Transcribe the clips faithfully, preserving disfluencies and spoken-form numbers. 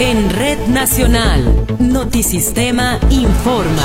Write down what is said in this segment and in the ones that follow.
En Red Nacional, Notisistema informa.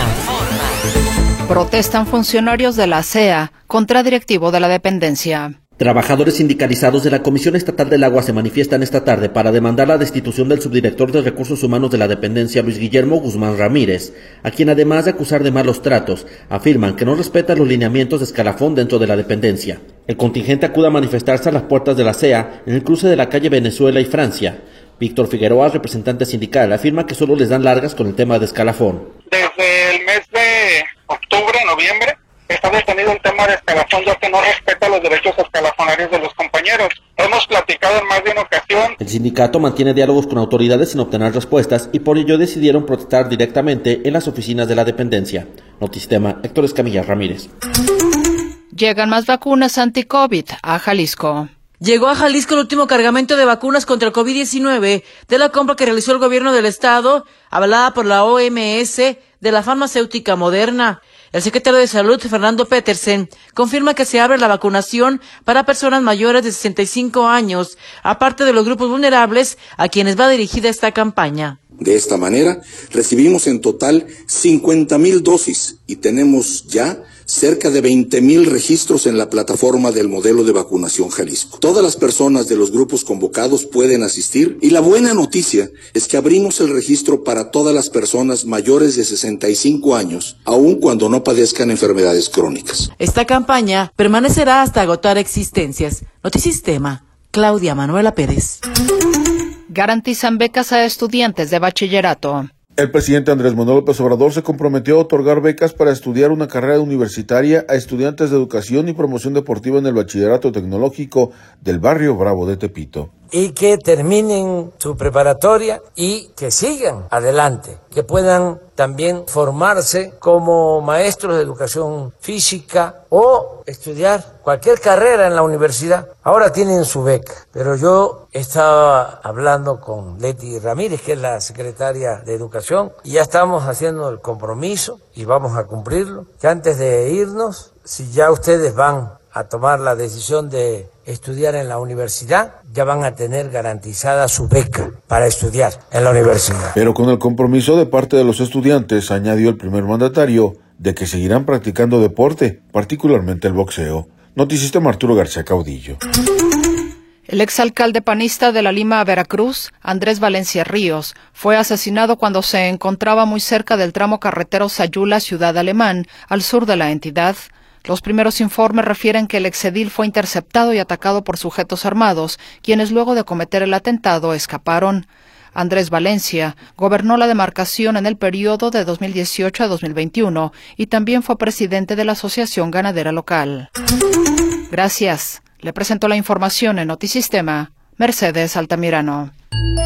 Protestan funcionarios de la C E A contra directivo de la dependencia. Trabajadores sindicalizados de la Comisión Estatal del Agua se manifiestan esta tarde para demandar la destitución del subdirector de Recursos Humanos de la dependencia, Luis Guillermo Guzmán Ramírez, a quien además de acusar de malos tratos, afirman que no respeta los lineamientos de escalafón dentro de la dependencia. El contingente acude a manifestarse a las puertas de la C E A en el cruce de la calle Venezuela y Francia. Víctor Figueroa, representante sindical, afirma que solo les dan largas con el tema de escalafón. Desde el mes de octubre, noviembre, está detenido el tema de escalafón, ya que no respeta los derechos escalafonarios de los compañeros. Hemos platicado en más de una ocasión. El sindicato mantiene diálogos con autoridades sin obtener respuestas y por ello decidieron protestar directamente en las oficinas de la dependencia. Notisistema, Héctor Escamilla Ramírez. Llegan más vacunas anti-COVID a Jalisco. Llegó a Jalisco el último cargamento de vacunas contra el COVID diecinueve de la compra que realizó el gobierno del estado, avalada por la O M S, de la farmacéutica Moderna. El secretario de Salud, Fernando Petersen, confirma que se abre la vacunación para personas mayores de sesenta y cinco años, aparte de los grupos vulnerables a quienes va dirigida esta campaña. De esta manera, recibimos en total cincuenta mil dosis y tenemos ya cerca de veinte mil registros en la plataforma del modelo de vacunación Jalisco. Todas las personas de los grupos convocados pueden asistir y la buena noticia es que abrimos el registro para todas las personas mayores de sesenta y cinco años, aun cuando no padezcan enfermedades crónicas. Esta campaña permanecerá hasta agotar existencias. Notisistema, Claudia Manuela Pérez. Garantizan becas a estudiantes de bachillerato. El presidente Andrés Manuel López Obrador se comprometió a otorgar becas para estudiar una carrera universitaria a estudiantes de educación y promoción deportiva en el bachillerato tecnológico del barrio Bravo de Tepito. Y que terminen su preparatoria y que sigan adelante, que puedan también formarse como maestros de educación física o estudiar cualquier carrera en la universidad. Ahora tienen su beca, pero yo estaba hablando con Leti Ramírez, que es la secretaria de Educación, y ya estamos haciendo el compromiso y vamos a cumplirlo, que antes de irnos, si ya ustedes van a tomar la decisión de estudiar en la universidad, ya van a tener garantizada su beca para estudiar en la universidad. Pero con el compromiso de parte de los estudiantes, añadió el primer mandatario, de que seguirán practicando deporte, particularmente el boxeo. Notisistema, Arturo García Caudillo. El exalcalde panista de La Lima, Veracruz, Andrés Valencia Ríos, fue asesinado cuando se encontraba muy cerca del tramo carretero Sayula-Ciudad Alemán, al sur de la entidad. Los primeros informes refieren que el exedil fue interceptado y atacado por sujetos armados, quienes luego de cometer el atentado escaparon. Andrés Valencia gobernó la demarcación en el periodo de dos mil dieciocho a dos mil veintiuno y también fue presidente de la Asociación Ganadera Local. Gracias. Le presento la información en Notisistema, Mercedes Altamirano.